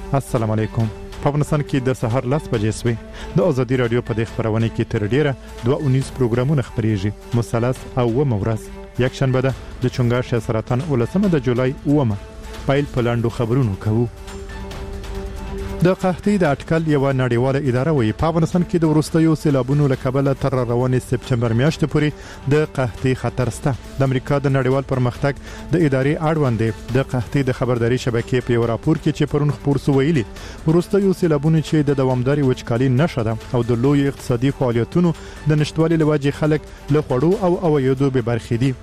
السلام علیکم. په افغانستان کې د سحر 10 بجې سوې د ازادي رادیو په دې خبرونه کې تر ډیره 2 پروګرامونه خبريږي. مثلث او ورځ یک شنبه ده د چنګاښ سرطان 19 د جولای 9 پایل په لاندو خبرونو کوو. د قحطۍ د اټکل یو نړیواله اداره وایي په افغانستان کې د وروستیو سیلابونو له کبله تر روانې سپټمبر میاشتې پورې د قحطۍ خطر شته. د امریکا د نړیوال پرمختګ د ادارې اړوند د قحطۍ د خبرداري شبکې په یو راپور کې چې پرون خبر سو ویلي وروستیو سیلابونو چې د دوامداري وچکالي نشه ده او د لوی اقتصادي فعالیتونو د نشټوالي لوجې خلک له خوړو او اویدو به برخې دي.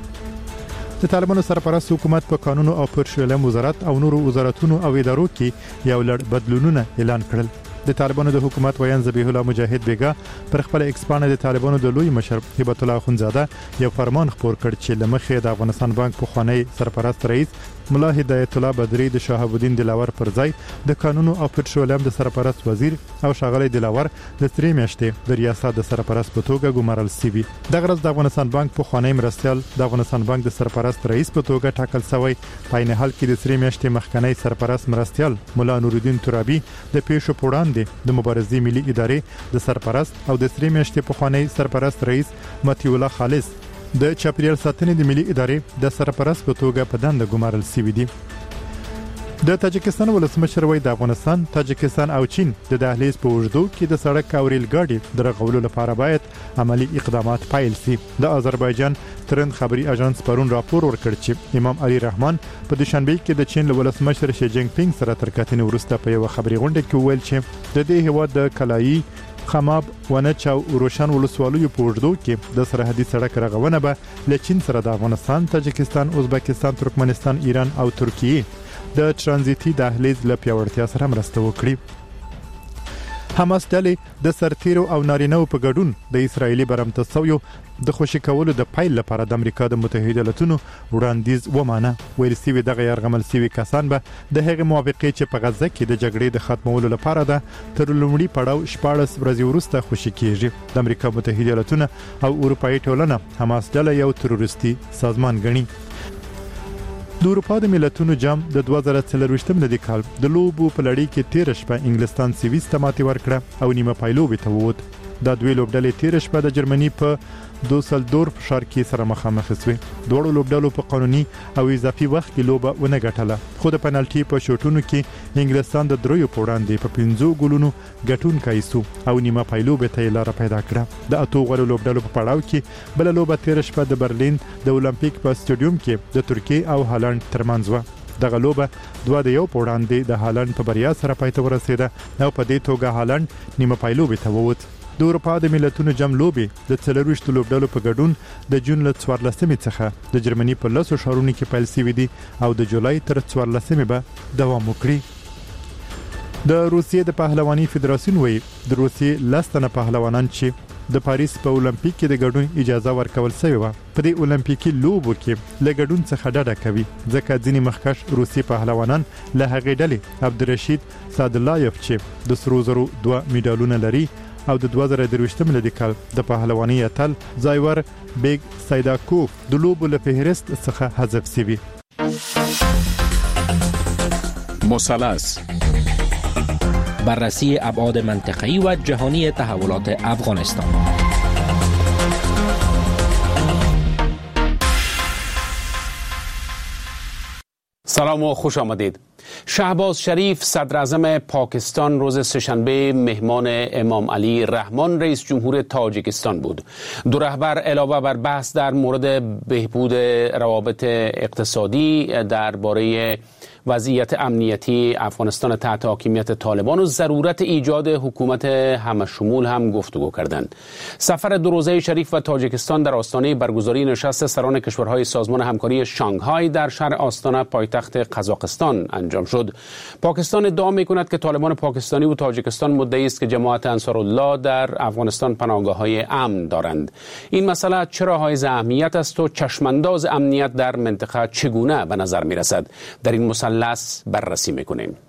د طالبانو سرپرست حکومت په قانون او پرشلم وزارت او نورو وزارتونو او ادارو کې یو لړ بدلونونه اعلان کړل. د طالبانو د حکومت ویان ذبیح الله مجاهد بیگا پر خپل ایکسپانه د طالبانو د لوی مشر هبت الله اخونزاده یو فرمان خبر کړ چې لمخې د افغانستان بانک په خوانی سرپرست رئیس ملا هدایت الله بدری د شهاب الدین دلاور پر ځای د قانون او پټرولیم د سرپرست وزیر او شاغلی دلاور د 3 میاشتې د ریاست د سرپرست په توګه ګمارل سوي. د غرض د افغانستان بانک په خوانی مرستيال د افغانستان بانک د سرپرست رئیس په توګه ټاکل شوی. په عین حال کې د 3 میاشتې مخکنی سرپرست مرستيال مولا نور الدین ترابی د پیښو پوړاندې د مبارزې ملي ادارې د سرپرست او د 3 میاشتې په خوانی سرپرست رئیس متي الله خالص د چاپیریال ساتنې د ملي ادارې د سرپرست په توګه په دنده ګمارل شوی دي. د تاجکستان ولسمشر وایي د افغانستان، تاجکستان او چین د دهلیز په وجودو کې د سړک او ریل ګاډي د رغولو لپاره باید عملی اقدامات پایل شي. د آذربایجان ترند خبري اژانس پرون راپور ورکړ چې امام علي رحمان په دوشنبه کې د چین ولسمشر شي جینګ پینګ سره تر کتنې وروسته په یو خبري غونډه کې ویل چې د دې هیواد د کلایي خماب ونچا او روشن ولسوالیو په وجودو کې د سرحدي سړک رغونه به له چین سره د افغانستان، تاجکستان، ازبکستان، ترکمنستان، ایران او ترکیه د ترانزیتي دهلیز له پیاوړتیا سره مرسته وکړي. حماس ډلې د سرتیرو او نارینهو په ګډون د اسرایلی برمتسویو د خوشی کولو د پایل لپاره د امریکا د متحده ایالاتونو وړاندیز ومانه. ویل سوي دغه يرغمل سوي کسان به د هغې موافقې چې په غزه کې د جګړې د ختمولو لپاره ده تر لومړي پړاو 14 ورځې وروسته خوشی کیږي. د امریکا متحده ایالاتونو او اروپאי ټولنه حماس ډله یو تروریستي سازمان ګڼي. د اروپا د ملتونو جام د 2024 ملي کال د لوبو په لړۍ کې 13 شپه انګلستان سويس ته ماتې ورکړه او نیمه پایلوبې ته ووت. د دوی لوبډلې 13 شپه د جرمني په دوسلدورف ښار کې سره مخامخ شوې. دوه لوبډلو په قانوني او اضافي وخت کې لوبه ونه ګټله. خو د پنالټي په شوټونو کې انګلستان د دریو په وړاندې په 5 ګولونو ګټونکی شو او نیمه پایلوبې ته لار پیدا کړه. د اتو غوړو لوبډلو په پړاو کې بل لوبه 13 شپه د برلین د اولمپیک په سټاډیوم کې د ترکیه او هالند ترمنځ و. دغه لوبه 2-1 په وړاندې د هالند په بریا سره پای ته ورسېده او په دې توګه هالند نیمه پایلوبې ته ووت. د اروپا د ملتونو جام لوبې د 24 لوبډلو په ګډون د جون له 14 څخه د جرمني په 10 ښارونو کې پیل شوې دي او د جولای تر 14 به دوام وکړي. د روسیې د پهلواني فدراسیون وایي د روسیې لستنه پهلوانان چې د پاریس په اولمپیک کې د ګډون اجازه ورکول شوې و په دې اولمپیکي لوبو کې له ګډون څخه ډډه کوي ځکه ځینې مخکښ روسي پهلوانان له هغې ډلې عبدالرشید سادلایف چې د سرو زرو 2 میډالونه لري او د 2023 ملي کال د پهلواني اتل زایور بیگ سایداکوف د لوبو له فهرست څخه حذف شوی. مثلث بررسی ابعاد منطقه‌ای و جهانی تحولات افغانستان. سلام و خوش آمدید. شهباز شریف صدر اعظم پاکستان روز سه‌شنبه مهمان امام علی رحمان رئیس جمهور تاجیکستان بود. دو رهبر علاوه بر بحث در مورد بهبود روابط اقتصادی درباره وضعیت امنیتی افغانستان تحت حاکمیت طالبان و ضرورت ایجاد حکومت همشمول هم گفتگو کردند. سفر دو روزه شریف و تاجیکستان در آستانه برگزاری نشست سران کشورهای سازمان همکاری شانگهای در شهر آستانه پایتخت قزاقستان انجام شد. پاکستان ادعا می‌کند که طالبان پاکستانی و تاجیکستان مدعی است که جماعت انصارالله در افغانستان پناهگاه‌های امن دارند. این مسئله چرا حائز اهمیت است و چشمانداز امنیت در منطقه چگونه به نظر می‌رسد؟ در این مثلث بررسی می‌کنیم.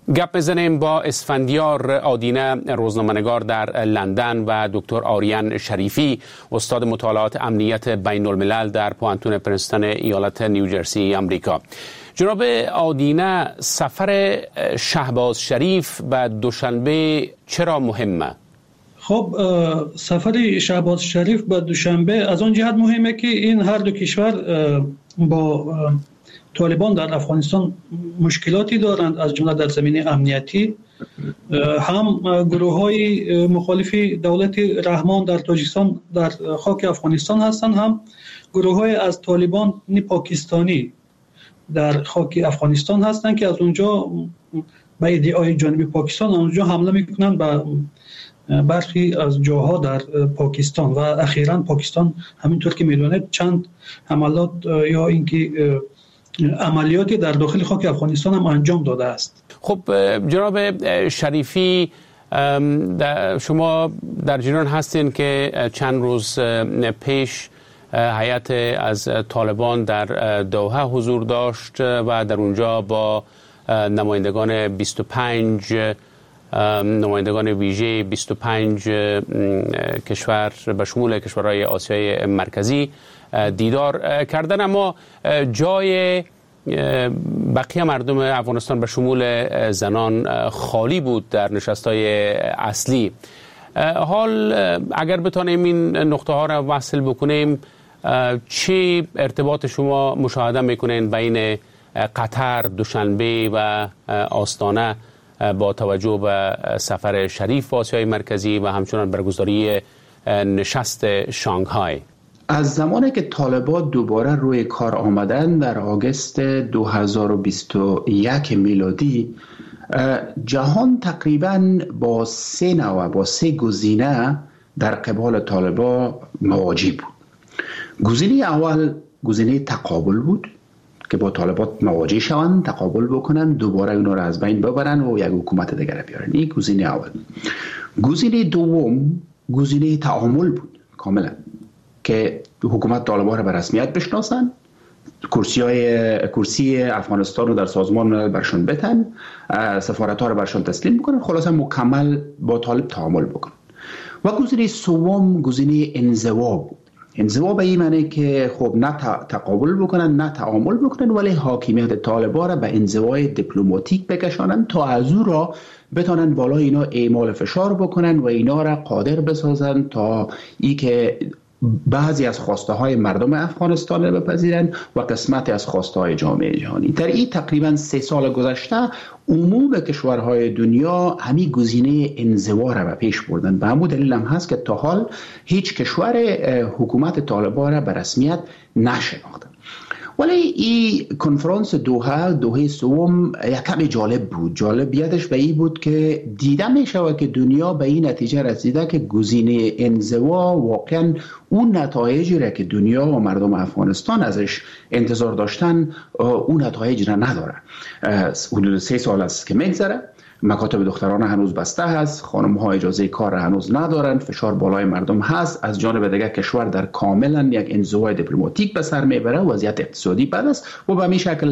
گپ بزنیم با اسفندیار آدینه، روزنامه‌نگار در لندن، و دکتر آریان شریفی، استاد مطالعات امنیت بین الملل در پوانتون پرنستون ایالت نیوجرسی آمریکا. جناب آدینه، سفر شهباز شریف به دوشنبه چرا مهمه؟ خب سفر شهباز شریف به دوشنبه از آن جهت مهمه که این هر دو کشور با طالبان در افغانستان مشکلاتی دارند، از جمله در زمینه امنیتی. هم گروه‌های مخالف دولت رحمان در تاجیکستان در خاک افغانستان هستند، هم گروه‌های از طالبان پاکستانی در خاک افغانستان هستند که از اونجا به ادعای جانب پاکستان اونجا حمله میکنند به برخی از جاها در پاکستان. و اخیراً پاکستان همینطور که میدونید چند حملات یا اینکه عملیاتی در داخل خاک افغانستان هم انجام داده است. خب جناب شریفی، شما در جریان هستین که چند روز پیش هیئت از طالبان در دوحه حضور داشت و در اونجا با نمایندگان 25 نمایندگان ویژه 25 کشور به شمول کشورهای آسیای مرکزی دیدار کردن، اما جای بقیه مردم افغانستان به شمول زنان خالی بود در نشست‌های اصلی. حال اگر بتانیم این نقطه ها را وصل بکنیم، چه ارتباط شما مشاهده میکنین بین قطر، دوشنبه و آستانه با توجه به سفر شریف به آسیای مرکزی و همچنان برگزاری نشست شانگهای؟ از زمانی که طالبان دوباره روی کار آمدن در آگوست 2021 میلادی، جهان تقریباً با سه گزینه در قبال طالبان مواجه بود. گزینه اول گزینه تقابل بود که با طالبان مواجه شوند، تقابل بکنن، دوباره اونا را از بین ببرن و یک حکومت دیگر بیارن. این گزینه اول. گزینه دوم گزینه تعامل بود کاملا، که حکومت طالبان را به رسمیت بشناسن، کرسی افغانستان رو در سازمان ملل برشون بتن، سفارت ها رو برشون تسلیم بکنن، خلاصا مکمل با طالب تعامل بکنن. و گزینه سوم گزینه انزوا بود. انزوا به این معنی که خب نه تقابل بکنن نه تعامل بکنن، ولی حاکمیت طالبان را به انزوای دیپلماتیک بکشانن تا از او را بتانن بالا اینا اعمال فشار بکنن و اینا را قادر بسازن تا ای که بعضی از خواسته های مردم افغانستان را بپذیرن و قسمتی از خواسته های جامعه جهانی. در این تقریبا 3 سال گذشته عموم کشورهای دنیا همین گزینه انزوا را به پیش بردن. به همون دلیل هم هست که تا حال هیچ کشور حکومت طالبان را به رسمیت نشناختن. ولی این کنفرانس دوحه سوم یک کمی جالب بود. جالبیتش به این بود که دیده می شود که دنیا به این نتیجه رسیده که گزینه انزوا واقعا اون نتایجی را که دنیا و مردم افغانستان ازش انتظار داشتن اون نتایج را نداره. حدود 3 سال است که میگذره، مکاتب دخترانه هنوز بسته هست، خانم ها اجازه کار هنوز ندارن، فشار بالای مردم هست، از جانب دیگر کشور در کاملا یک انزوای دیپلماتیک به سر میبره، وضعیت اقتصادی بد است و به همین شکل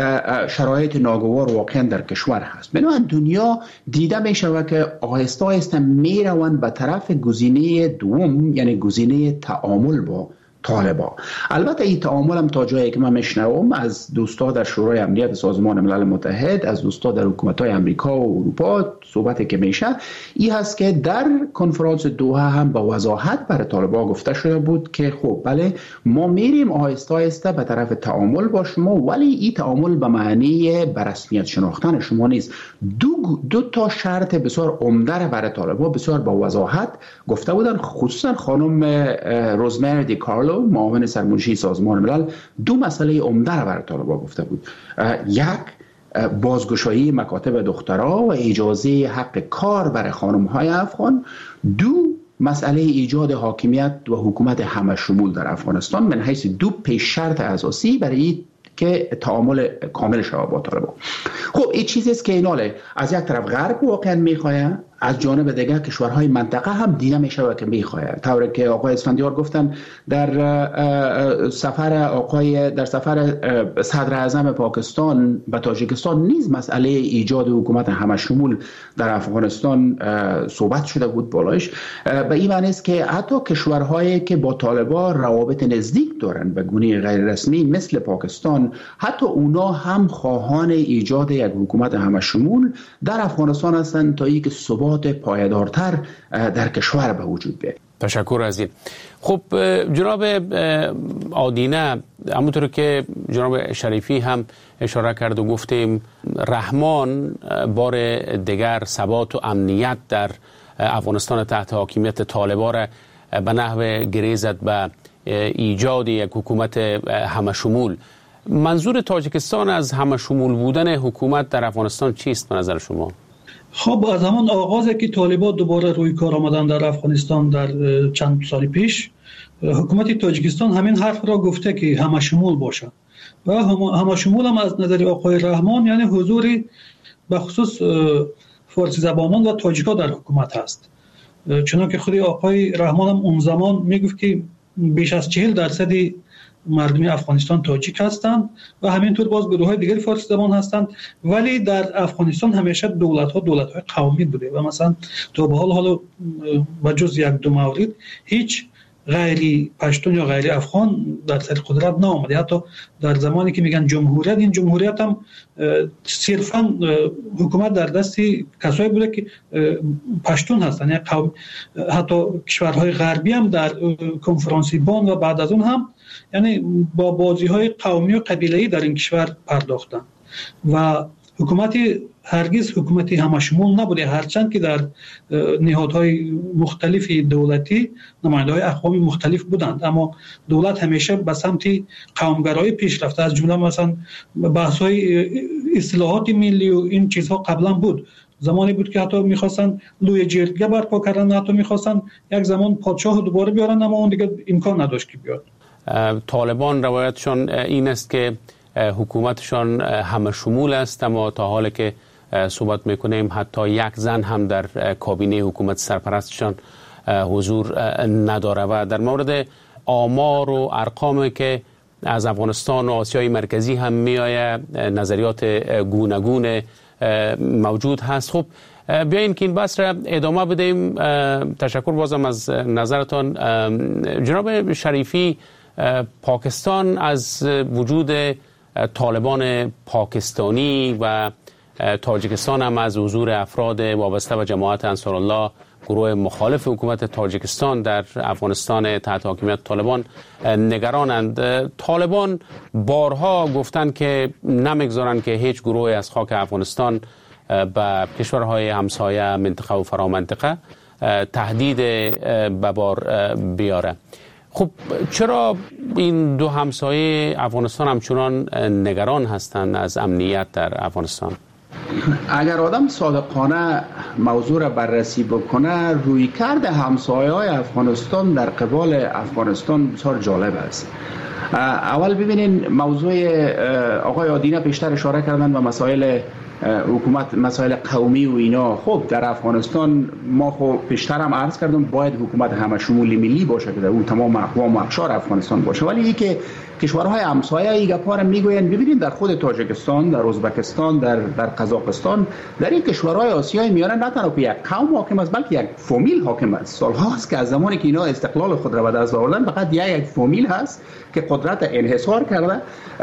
شرایط ناگوار واقعا در کشور هست. بنابراین دنیا دیده می شود که آهسته آهسته میروند به طرف گزینه دوم، یعنی گزینه تعامل با طالبان. البته این تعامل هم تا جایی که من میشنوم از دوستا در شورای امنیت سازمان ملل متحد، از دوستا در حکومت‌های امریکا و اروپا صحبتی که میشه این هست که در کنفرانس دوحه هم با وضاحت برای طالبان گفته شده بود که خب بله ما میریم آهسته آهسته به طرف تعامل با شما، ولی این تعامل به معنی به رسمیت شناختن شما نیست. دو تا شرط بسیار عمده را برای طالبان بسیار با وضاحت گفته بودن، خصوصا خانم روزمری دی کارلو معاون سرمنشی سازمان ملل 2 مسئله عمده را برای طالبان گفته بود. یک، بازگشایی مکاتب دخترها و اجازه حق کار برای خانم‌های افغان. 2، مسئله ایجاد حاکمیت و حکومت همه شمول در افغانستان من حیث 2 پیش شرط اساسی برای که تعامل کامل شود با طالبان. خب این چیزی است که ایناله از یک طرف غرب واقعا میخواه از جانب دیگه کشورهای منطقه هم دیده میشه و که میخواهد، طوری که آقای اسفندیار گفتن در سفر صدر اعظم پاکستان به تاجیکستان نیز مسئله ایجاد حکومت همشمول در افغانستان صحبت شده بود بالایش. به این معنی است که حتی کشورهایی که با طالبان روابط نزدیک دارند به گونه غیر رسمی مثل پاکستان، حتی اونا هم خواهان ایجاد یک حکومت همشمول در افغانستان هستند تا اینکه ثبات پایدارتر در کشور به وجود بیاید. تشکر از این. خب جناب آدینه، همونطور که جناب شریفی هم اشاره کرد و گفتیم، رحمان بار دیگر ثبات و امنیت در افغانستان تحت حاکمیت طالبان را به نحو گریزد به ایجاد یک حکومت همشمول. منظور تاجیکستان از همشمول بودن حکومت در افغانستان چیست به نظر شما؟ خب از همان آغازی که طالبان دوباره روی کار آمدن در افغانستان در چند سال پیش، حکومت تاجیکستان همین حرف را گفته که همشمول باشد و همشمول هم از نظر آقای رحمان یعنی حضوری به خصوص فارسی زبانان و تاجیکا در حکومت هست. چنانکه خود آقای رحمان هم اون زمان میگفت که بیش از 40% مردم افغانستان تاجیک هستند و همینطور باز گروه‌های دیگر فارسی زبان هستند، ولی در افغانستان همیشه دولت‌های قومی بوده و مثلا تا به حال با جز یک دو مورد هیچ غیری پشتون یا غیری افغان در سر قدرت نآمده. حتی در زمانی که میگن جمهوریت، این جمهوریت هم صرفا حکومت در دست کسایی بوده که پشتون هستند، یعنی حتی کشورهای غربی هم در کنفرانسی بان و بعد از اون هم یعنی با بازی‌های قومی و قبیله‌ای در این کشور پرداختن و حکومتی هرگز حکومتی همشمول نبوده، هرچند که در نهادهای مختلف دولتی نماینده‌های اقوام مختلف بودند، اما دولت همیشه به سمت قومگرایی پیش رفته. از جمله مثلا بحث‌های اصلاحات ملی و این چیزها قبلا بود. زمانی بود که حتی می‌خواستن لوی جرگه برپا کردن، حتی می‌خواستن یک زمان پادشاه دوباره بیارن، اما اون دیگه امکان نداشت که بیاد. طالبان روایتشون این است که حکومتشان همه شمول است، اما تا حالی که صحبت میکنیم حتی یک زن هم در کابینه حکومت سرپرستشان حضور نداره. و در مورد آمار و ارقامی که از افغانستان و آسیای مرکزی هم میآید نظریات گوناگون موجود هست. خب بیاییم که این بحث را ادامه بدیم. تشکر بازم از نظرتان. جناب شریفی، پاکستان از وجود طالبان پاکستانی و تاجیکستان هم از حضور افراد وابسته به جماعت انصارالله، گروه مخالف حکومت تاجیکستان در افغانستان تحت حاکمیت طالبان، نگرانند. طالبان بارها گفتند که نمیگذارند که هیچ گروه از خاک افغانستان به کشورهای همسایه منطقه و فرامنطقه تهدید به بار بیاره. خب چرا این دو همسایه افغانستان همچنان نگران هستند از امنیت در افغانستان؟ اگر آدم صادقانه موضوع را بررسی بکنه، رویکرد همسایه‌های افغانستان در قبال افغانستان بسیار جالب است. اول ببینین موضوع آقای آدینه پیشتر اشاره کردن و مسائل حکومت، مسائل قومی و اینا. خب در افغانستان ما خب پیشتر هم عرض کردم باید حکومت همشمولی ملی باشه که در اون تمام اقوام و اقشار افغانستان باشه، ولی این که کشورهای همسایه ای گپا میگوین، ببینید در خود تاجیکستان، در ازبکستان، در قزاقستان، در این کشورهای آسیای میانه نه تنها یک قوم حاکم است بلکه یک فامیل حاکم است. سالهاست که از زمانی که اینا استقلال خود را به دست آوردن فقط یک فامیل هست که قدرت انحصار کرده.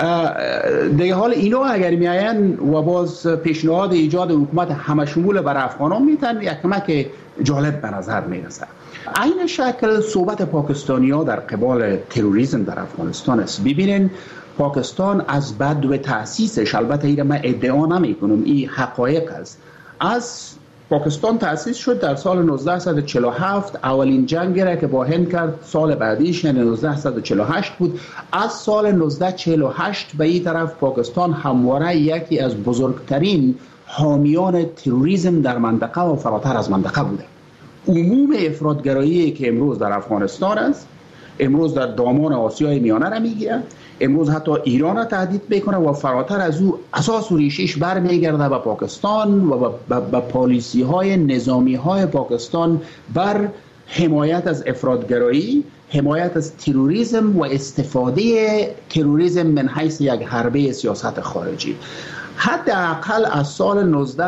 دیگه حال اینا اگر میاین و باز پیشنهاد ایجاد حکومت همشمول بر افغانان میتن، یک کمک جالب به نظر میرسه. این شکل صحبت پاکستانی‌ها در قبال تروریسم در افغانستان است. ببینین پاکستان از بدو تأسیسش، البته این من ادعا نمی‌کنم، این حقایق است، از پاکستان تأسیس شد در سال 1947. اولین جنگی را که با هند کرد سال بعدیش یعنی 1948 بود. از سال 1948 به این طرف پاکستان همواره یکی از بزرگترین حامیان تروریسم در منطقه و فراتر از منطقه بوده. عموم افراطگرایی که امروز در افغانستان است امروز در دامان آسیای میانه را میگیره، امروز حتی ایران را تهدید میکنه و فراتر از او اساس و ریشش برمیگرده به پاکستان و به پالیسی های نظامی های پاکستان بر حمایت از افراطگرایی، حمایت از تروریسم و استفاده تروریسم من حیث یک حربه سیاست خارجی. حداقل از سال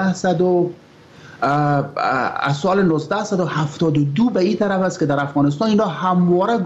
1972 به این طرف است که در افغانستان اینا همواره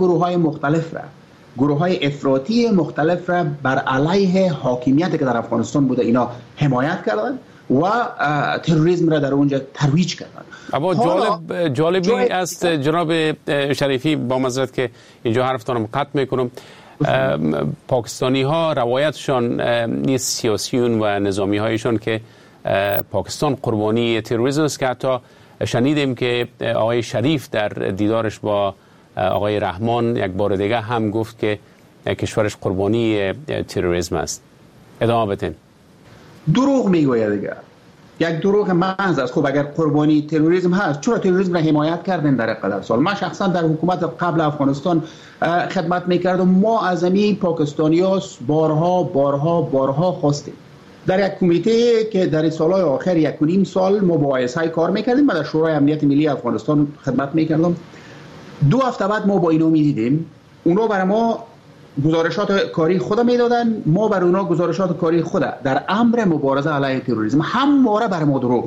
گروه های افراطی مختلف را بر علیه حاکمیتی که در افغانستان بوده اینا حمایت کردند و تروریسم را در اونجا ترویج کردند. اما جالبی است جناب شریفی، با معذرت که اینجا حرفتانم قطع میکنم، پاکستانی ها روایتشان نیست، سیاسیون و نظامی هایشان که پاکستان قربانی تروریسم است، که حتی شنیدیم که آقای شریف در دیدارش با آقای رحمان یک بار دیگه هم گفت که کشورش قربانی تروریسم است. ادامه بدین. دروغ میگوید دیگه، یک دروغ محض است. خب اگر قربانی تروریسم هست چرا تروریسم را حمایت کردن در قدر سال؟ من شخصا در حکومت قبل افغانستان خدمت میکردم، ما از امی پاکستانی‌ها بارها خواستیم در یک کمیته که در سالهای آخر 1.5 سال مباحثه‌ای کار میکردیم. من در شورای امنیت ملی افغانستان خدمت میکردم. 2 هفته بعد ما با اینا میدیدیم، اونا برای ما گزارشات کاری خود میدادن، ما بر اونا گزارشات کاری خود در امر مبارزه علیه تروریسم همواره بر ما دروغ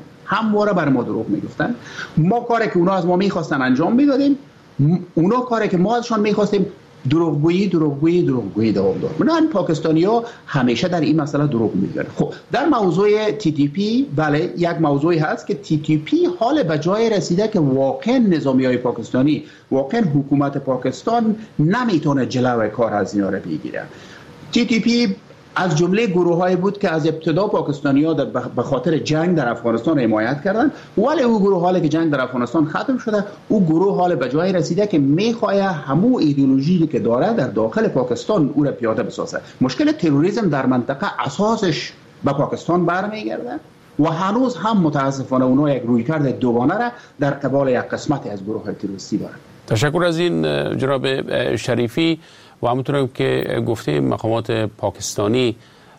میگفتن. ما کاری که اونا از ما میخواستن انجام میدادیم، اونا کاری که ما ازشان میخواستیم دروغگویی دوام داد. من پاکستانی‌ها همیشه در این مسئله دروغ میگن. خب در موضوع TTP، بله یک موضوعی هست که TTP حال به جای رسیده که واقعا نظامی‌های پاکستانی، واقعا حکومت پاکستان نمیتونه جلوی کار از اینا رو بگیره. TTP از جمله گروه‌هایی بود که از ابتدا پاکستانی‌ها به خاطر جنگ در افغانستان حمایت کردند، ولی او گروه حالی که جنگ در افغانستان ختم شده، او گروه حال به جای رسیده که می‌خواد همو ایدئولوژی که داره در داخل پاکستان او را پیاده بسازه. مشکل تروریسم در منطقه اساسش به پاکستان برمیگرده و هنوز هم متاسفانه اونا یک رویکرد دوگانه را در قبال یک قسمتی از گروه‌های تروریستی دارند. تشکر از این جناب شریفی. و همونطور که گفتیم مقامات پاکستانی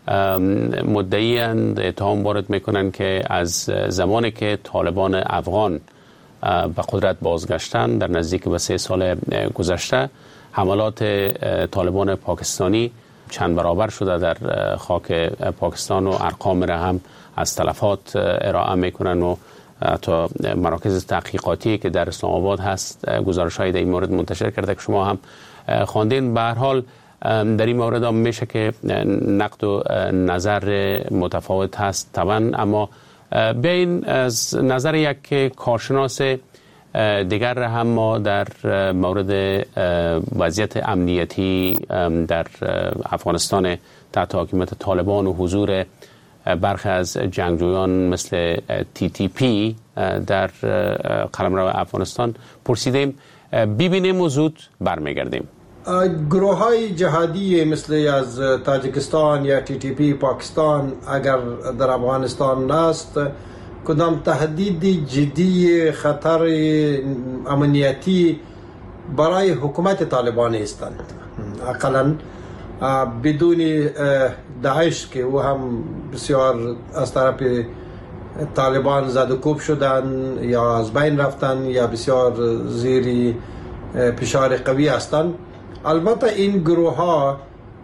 مدعی‌اند، اتهام وارد میکنن که از زمانی که طالبان افغان به قدرت بازگشتن در نزدیک به 3 سال گذشته، حملات طالبان پاکستانی چند برابر شده در خاک پاکستان و ارقام را هم از تلفات ارائه میکنن و حتی مراکز تحقیقاتی که در اسلام آباد هست گزارش‌های در این مورد منتشر کرده که شما هم خواندین. به هر حال در این مورد هم میشه که نقد و نظر متفاوت هست طبعا، اما بیاین از نظر یک کارشناس دیگر هم ما در مورد وضعیت امنیتی در افغانستان تحت حاکمیت طالبان و حضور برخی از جنگجویان مثل TTP در قلمرو افغانستان پرسیدیم. ببینیم و زود برمیگردیم. گروه های جهادی مثل از تاجیکستان یا TTP پاکستان اگر در افغانستان است، کدام تهدید جدی خطر امنیتی برای حکومت طالبان هستند. اقلا بدون داعش که او هم بسیار از طرف طالبان زد و کوب شدن یا از بین رفتن یا بسیار زیر فشار قوی هستند. البته این گروه ها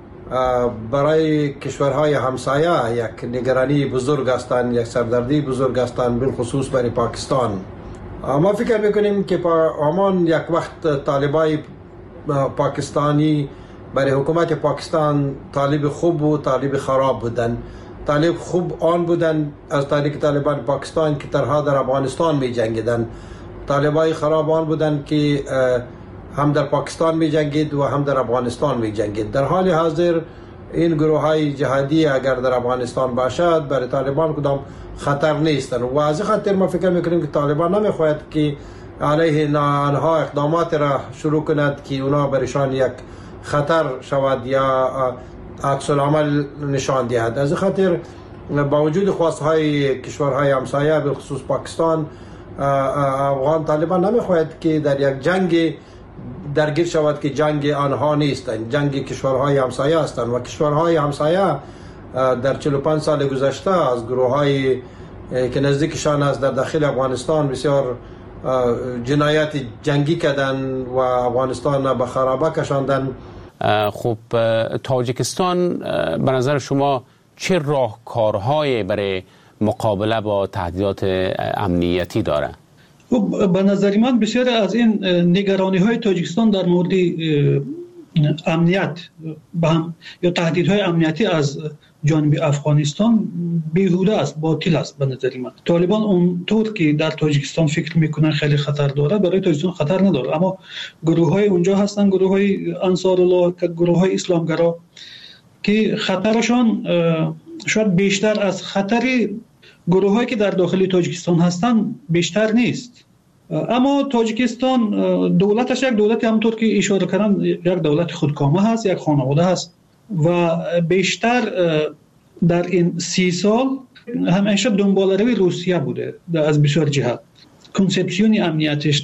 برای کشورهای همسایه یک نگرانی بزرگ هستند، یک سردردی بزرگ هستند، بالخصوص برای پاکستان. ما فکر میکنیم که همان یک وقت طالبای پاکستانی برای حکومت پاکستان طالب خوب و طالب خراب بودن. طالب خوب آن بودن از طریق طالبان پاکستان که ترها در افغانستان می جنگیدن. طالبای خراب آن بودن که هم در پاکستان می جنگید و هم در افغانستان می جنگید. در حال حاضر این گروه های جهادی اگر در افغانستان باشد برای طالبان کدام خطر نیستن و از خاطر ما فکر میکنیم که طالبان نمیخواهد که علیه آنها اقدامات را شروع کند که اونا برشان یک خطر شود یا عکس العمل نشان دهد. از خاطر با وجود خواستهای کشورهای همسایه به خصوص پاکستان، افغان طالبان نمیخواهد که در یک جنگ درگیر شود که جنگ آنها نیستند، جنگ کشورهای همسایه هستند و کشورهای همسایه در 45 سال گذشته از گروه‌های که نزدیکشان است در داخل افغانستان بسیار جنایات جنگی کردن و افغانستان به خرابه کشاندن. خب تاجیکستان به نظر شما چه راهکارهایی برای مقابله با تهدیدات امنیتی داره؟ به نظر من بسیار از این نگرانی‌های تاجیکستان در مورد امنیت یا تهدیدهای امنیتی از جانب افغانستان بیهوده است، باطل است. به نظر من طالبان اونطور که در تاجیکستان فکر میکنن خیلی خطر داره، برای تاجیکستان خطر نداره، اما گروه‌های اونجا هستن، گروه‌های انصار الله، گروه‌های اسلامگرا که خطرشان شاید بیشتر از خطر گروه‌هایی که در داخل تاجیکستان هستن بیشتر نیست. اما تاجیکستان دولتش یک دولت همونطور که اشاره کردن یک دولت خودکامه هست، یک خانواده هست و بیشتر در این 30 سال همیشه دنباله‌روی روسیه بوده از بسیار جهات. کنسپسیون امنیتش،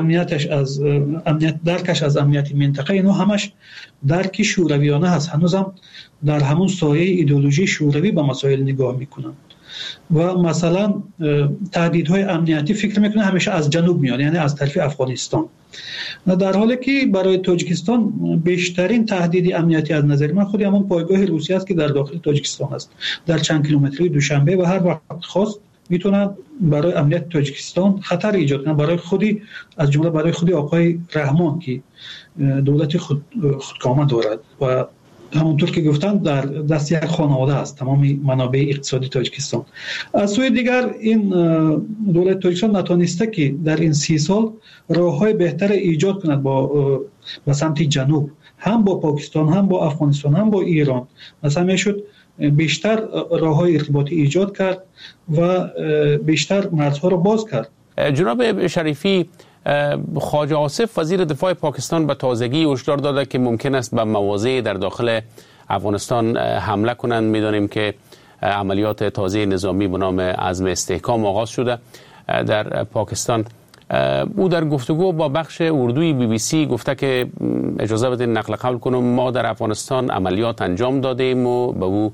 درکش از امنیت منطقه، اینو همش درک شورویانه هست. هنوزم در همون سایه ایدئولوژی شوروی به مسائل نگاه میکنن و مثلا تهدیدهای امنیتی فکر میکنه همیشه از جنوب میاد، یعنی از طرف افغانستان، در حالی که برای تاجیکستان بیشترین تهدید امنیتی از نظر من خود همون پایگاه روسیه است که در داخل تاجیکستان است، در چند کیلومتری دوشنبه، و هر وقت خواست میتونن برای امنیت تاجیکستان خطر ایجاد کنن، برای خودی، از جمله برای خودی آقای رحمان که دولت خودکامه دارد و همونطور که گفتن در دست یک خانواده است تمام منابع اقتصادی تاجیکستان. از سوی دیگر این دولت تاجیکستان نتونسته که در این 30 سال راه‌های بهتر ایجاد کند با سمت جنوب، هم با پاکستان، هم با افغانستان، هم با ایران. مثلا میشد بیشتر راه‌های ارتباطی ایجاد کرد و بیشتر مرزها را باز کرد. جناب شریفی، خواجه آصف وزیر دفاع پاکستان به تازگی هشدار داده که ممکن است به مواضع در داخل افغانستان حمله کنند. می‌دانیم که عملیات تازه نظامی به نام عزم استحکام آغاز شده در پاکستان. او در گفتگو با بخش اردوی BBC گفته که اجازه بدین نقل قول کنم، ما در افغانستان عملیات انجام دادیم و به او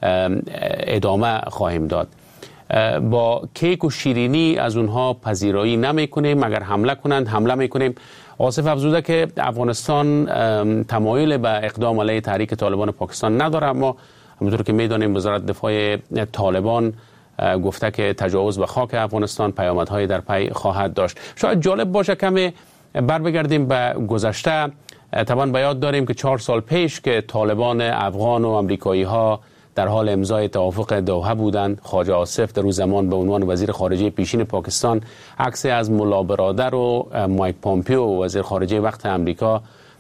ادامه خواهیم داد. با کیک و شیرینی از اونها پذیرایی نمی کنیم، اگر حمله کنند حمله می کنیم. آصف افزوده که افغانستان تمایل به اقدام علیه تحریک طالبان پاکستان نداره، اما همونطور که میدانیم وزارت دفاع طالبان گفته که تجاوز به خاک افغانستان پیامدهای در پی خواهد داشت. شاید جالب باشه کمی بر بگردیم به گذشته. طبعا به یاد داریم که 4 سال پیش که طالبان افغان و امریکایی ها در حال امضای توافق دوحه بودند، خواجه آصف در اون زمان به عنوان وزیر خارجه پیشین پاکستان عکس از ملا برادر و مایک پامپیو وزیر خارجه وقت امریکا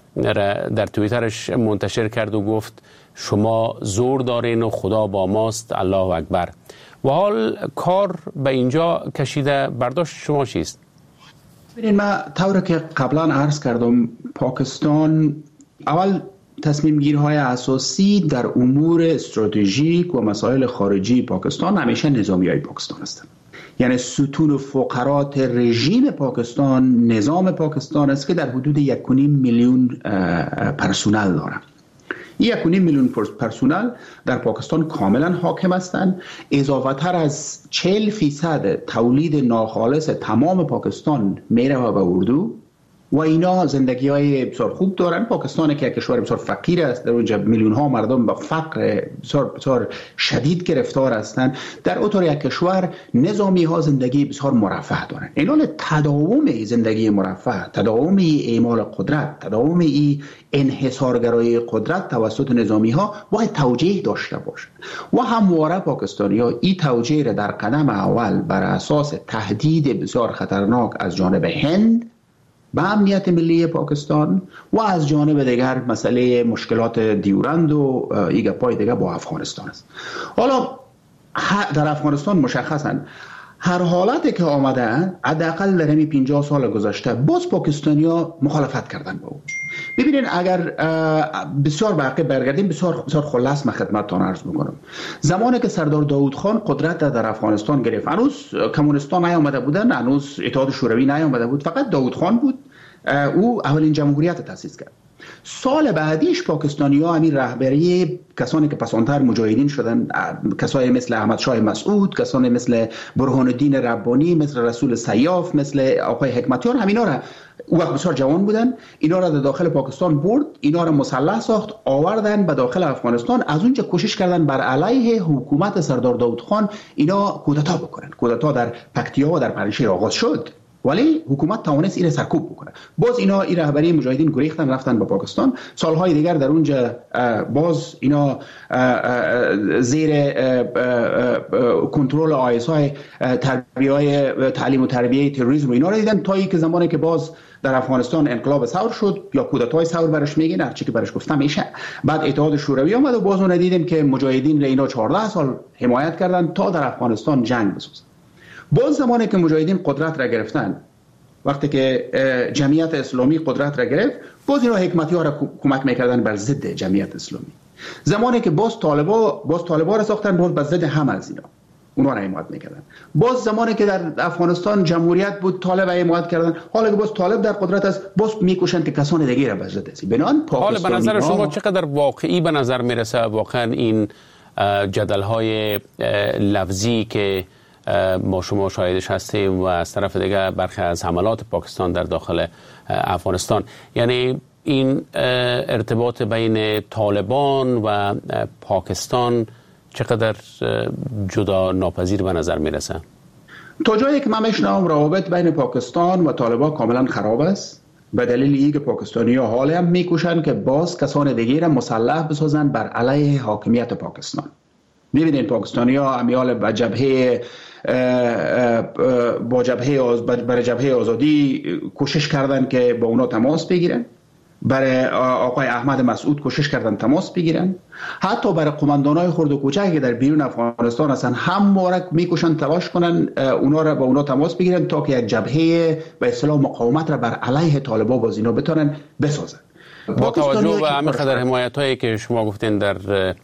در توییترش منتشر کرد و گفت شما زور دارین و خدا با ماست، الله اکبر. و حال کار به اینجا کشیده، برداشت شما چیست؟ ببینید، من طوری که قبلا عرض کردم پاکستان اول تصمیم گیرهای اساسی در امور استراتژیک و مسائل خارجی پاکستان همیشه نظامی های پاکستان هستند. یعنی ستون و فقرات رژیم پاکستان، نظام پاکستان است که در حدود 1.5 میلیون پرسنل دارند. 1.5 میلیون پرسنل در پاکستان کاملا حاکم هستند. اضافه تر از 40% تولید ناخالص تمام پاکستان میره به اردو و اینا زندگی های بسیار خوب دارن. پاکستان که کشور بسیار فقیر است، در اونجا میلیون ها مردم به فقر بسیار شدید گرفتار هستند. در اطار یک کشور نظامی ها زندگی بسیار مرفه دارن. اینال تداوم زندگی مرفه، تداوم اعمال قدرت، تداوم انحصارگرایی قدرت توسط نظامی ها باید توجیه داشته باشد و همواره پاکستانی ها این توجیه را در قدم اول بر اساس تهدید بسیار خطرناک از جانب هند به امنیت ملی پاکستان و از جانب دیگر مسئله مشکلات دیورند و ایگه پای دیگر با افغانستان است. حالا در افغانستان مشخصاً هر حالتی که آمده، حداقل در همین 50 سال گذشته باز پاکستانی‌ها مخالفت کردن با او. ببینید اگر بسیار باقی برگردیم، بسیار خلاص من خدمتتان عرض می‌کنم. زمانی که سردار داوود خان قدرت در افغانستان گرفت، هنوز کمونیست‌ها نیامده بودن، هنوز اتحاد شوروی نیامده بود، فقط داوود خان بود او اولین جمهوریت تأسیس کرد. سال بعدیش پاکستانی‌ها همین رهبری کسانی که پسانتر مجاهدین شدن، کسانی مثل احمد شاه مسعود، کسانی مثل برهان الدین ربانی، مثل رسول سیاف، مثل آقای حکمتیار، همینا را او وقت بسیار جوان بودن، اینا را در داخل پاکستان برد، اینا را مسلح ساخت، آوردن به داخل افغانستان. از اونجا کوشش کردن بر علیه حکومت سردار داود خان اینا کودتا بکنن. کودتا در پکتیا و در پنجشیر آغاز شد، ولی حکومت توانست این سرکوب بکنه. باز اینا این رهبری مجاهدین گریختن، رفتن به پاکستان. سالهای دیگر در اونجا باز اینا زیر کنترل آیس‌های تربیه تعلیم و تربیه تروریسم و اینا رو دیدن، تا اینکه زمانی که باز در افغانستان انقلاب ثور شد یا کودتای ثور برش میگن، هر چی که برش گفتم میشه. بعد اتحاد شوروی اومد و باز اون دیدیم که مجاهدین را اینا 14 سال حمایت کردن تا در افغانستان جنگ بسازن. باز زمانی که مجاهدین قدرت را گرفتن، وقتی که جمعیت اسلامی قدرت را گرفت، باز اینا حکمتی‌ها را کمک میکردن بر ضد جمعیت اسلامی. زمانی که باز طالبا را ساختن، باز بر ضد هم از اینا اونا را حمایت میکردن. باز زمانی که در افغانستان جمهوریت بود، طالب حمایت کردن. حالا که باز طالب در قدرت است، باز میکوشن که کسان دیگه را بر ضد است. بنان حالا به نظر شما چقدر واقعی به نظر میرسه واقعا این جدل‌های لفظی که ما شما شاهدش هستیم و از طرف دیگه برخی از حملات پاکستان در داخل افغانستان؟ یعنی این ارتباط بین طالبان و پاکستان چقدر جدا ناپذیر به نظر میرسه؟ تا جایی که من میشنوم روابط بین پاکستان و طالبان کاملا خراب است، به دلیل اینکه پاکستانی‌ها حالا هم میکوشن که باز کسان دیگه را مسلح بسازن بر علیه حاکمیت پاکستان. می‌بینید پاکستانی‌ها امیال به جبهه برای جبهه آزادی کوشش کردن که با اونا تماس بگیرن، برای آقای احمد مسعود کوشش کردن تماس بگیرن، حتی برای قماندانای خرد و کوچکی که در بیرون افغانستان هستن همواره میکوشن تلاش کنن اونا را با اونا تماس بگیرن تا که یک جبهه به اصطلاح مقاومت را بر علیه طالبان باز اینا بتونن بسازن. با توجه به همین قدر حمایتایی که شما گفتین در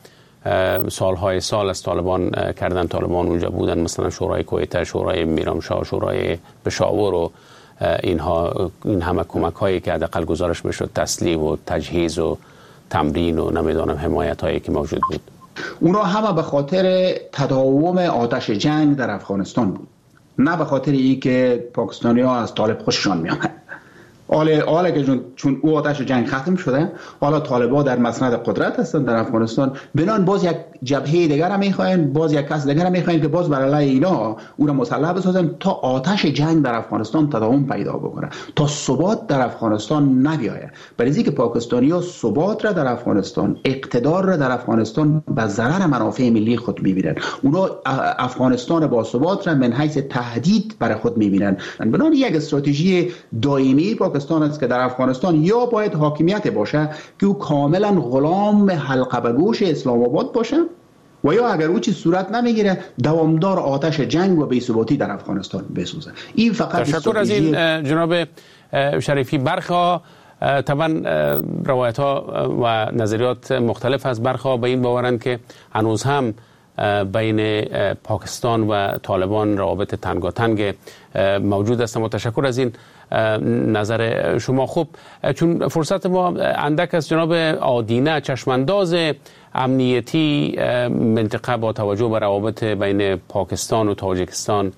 سالهای سال از طالبان کردن، طالبان اونجا بودن، مثلا شورای کویته، شورای میرامشاه، شورای پشاور و اینها، این همه کمک هایی که حداقل گزارش میشد، تسلیم و تجهیز و تمرین و نمیدونم حمایت هایی که موجود بود، اونا همه به خاطر تداوم آتش جنگ در افغانستان بود، نه به خاطر ای که پاکستانی ها از طالب خوششان میامد. حالا که چون او آتش جنگ ختم شده، حالا طالبان در مسند قدرت هستند در افغانستان، بنان باز یک جبهه دیگر هم میخواین، باز یک کس دیگر هم میخواین که باز بر علیه اینا او را مسلح بسازن تا آتش جنگ در افغانستان تداوم پیدا بکنه، تا ثبات در افغانستان نبیاید. برای اینکه پاکستانی‌ها ثبات را در افغانستان، اقتدار را در افغانستان به ضرر منافع ملی خود میبینن. اونا افغانستان با ثبات را من حیث تهدید برای خود میبینن. بنابراین یک استراتژی دائمی پاکستان است که در افغانستان یا باید حاکمیت باشه که او کاملا غلام حلقه به گوش اسلام آباد باشه، و یا اگر او چیز صورت نمیگیره دوامدار آتش جنگ و بی‌ثباتی در افغانستان بسوزه. این فقط تشکر از این جناب شریفی. برخا طبعا روایت ها و نظریات مختلف از برخا به این باورند که هنوز هم بین پاکستان و طالبان روابط تنگاتنگ موجود است. ما تشکر از این نظر شما. خوب، چون فرصت ما اندک است، جناب آدینه، چشمانداز امنیتی منطقه با توجه به روابط بین پاکستان و تاجیکستان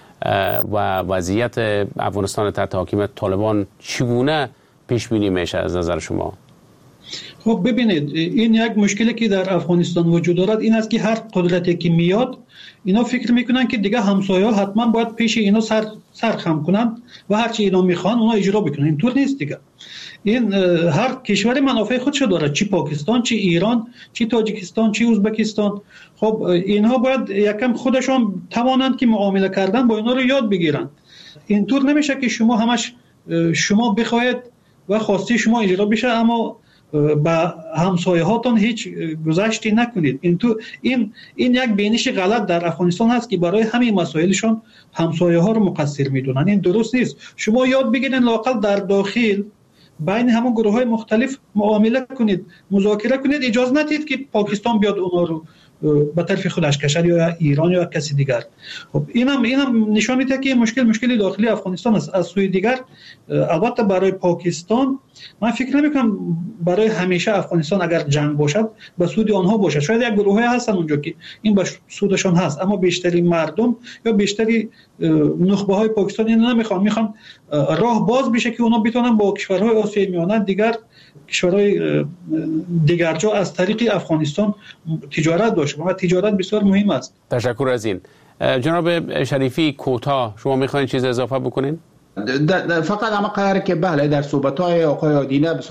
و وضعیت افغانستان تحت حاکمیت طالبان چگونه پیش بینی میشه از نظر شما؟ خب ببینید، این یک مشکلی که در افغانستان وجود دارد این است که هر قدرتی که میاد اینا فکر میکنن که دیگه همسایه‌ها حتما باید پیش اینا سر خم کنن و هر چی اینا میخوان اونا اجرا بکنن. اینطور نیست دیگه. این هر کشور منافع خودشو داره، چی پاکستان، چی ایران، چی تاجیکستان، چی ازبکستان. خب اینها باید یکم خودشون توانند که معامله کردن با اینا رو یاد بگیرن. اینطور نمیشه که شما همش شما بخواید و خواسته شما اجرا بشه اما با همسایه هاتون هیچ گذشتی نکنید. این یک بینش غلط در افغانستان هست که برای همین مسائلشون همسایه ها رو مقصر میدونن. این درست نیست. شما یاد بگیرید لااقل در داخل بین همون گروه های مختلف معامله کنید، مذاکره کنید. اجازه ندید که پاکستان بیاد اونا رو به طرف خودش کشد یا ایران یا کسی دیگر. خب اینم نشان میده که مشکل داخلی افغانستان است. از سوی دیگر البته برای پاکستان من فکر نمی‌کنم برای همیشه افغانستان اگر جنگ باشد به سود آنها باشد. شاید یک گروهی هستن اونجا که این به سودشان هست، اما بیشتری مردم یا بیشتری نخبه‌های پاکستانی نمیخوان راه باز بشه که اونا بتونن با کشورهای آسیای میانه دیگر کشورهای دیگر جا از طریق افغانستان تجارت داشته و تجارت بسیار مهم است. تشکر از این. جناب شریفی کوتاه شما میخواین چیز اضافه بکنین؟ فقط اما قراره که بله در صحبت‌های آقای آدینه